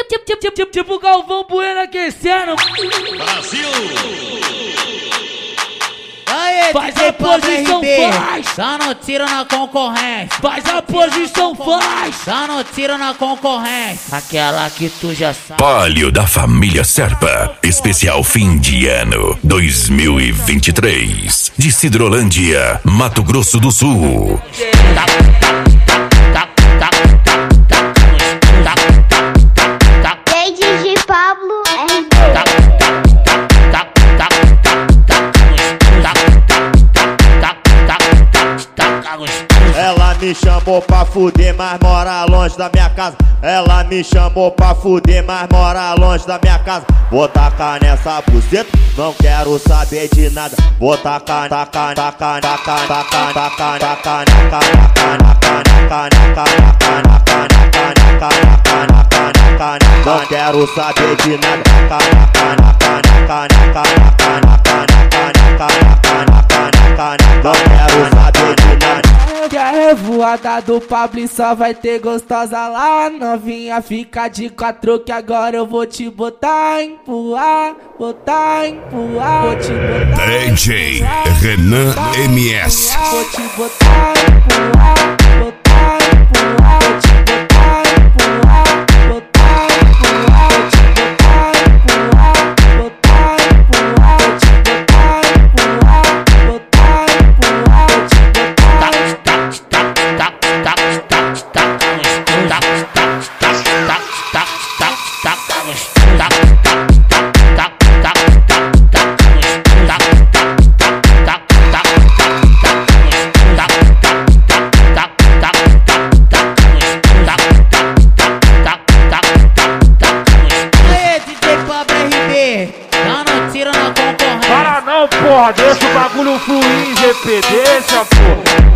Tipo Galvão Bueno aquecendo. Brasil! Aê, faz DJ a posição, faz! Só não tira na concorrência. Faz a posição, faz! Só não tira na concorrência. Aquela que tu já sabe. Palio da família Serpa. Especial fim de ano 2023. De Sidrolândia, Mato Grosso do Sul. DJ Pablo Ela me chamou pra fuder, mas mora longe da minha casa. Ela me chamou pra fuder, mas mora longe da minha casa. Vou tacar nessa buceta, não quero saber de nada. Vou tacar, tacar, tacar, tacar, tacar, tacar, tacar, não quero saber de nada. Não quero saber de nada. Que a revoada do Pablo só vai ter gostosa lá. Novinha, fica de quatro que agora eu vou te botar empurrar, botar empurrar. Vou te botar DJ Renan MS. Vou te botar empurrar, botar empurrar. Vou te botar empurrar, botar empurrar. Vou te botar empurrar, botar empurrar. Vou te botar empurrar, botar empurrar. Vou te Para não, porra, deixa o bagulho fluir, GP, deixa, porra.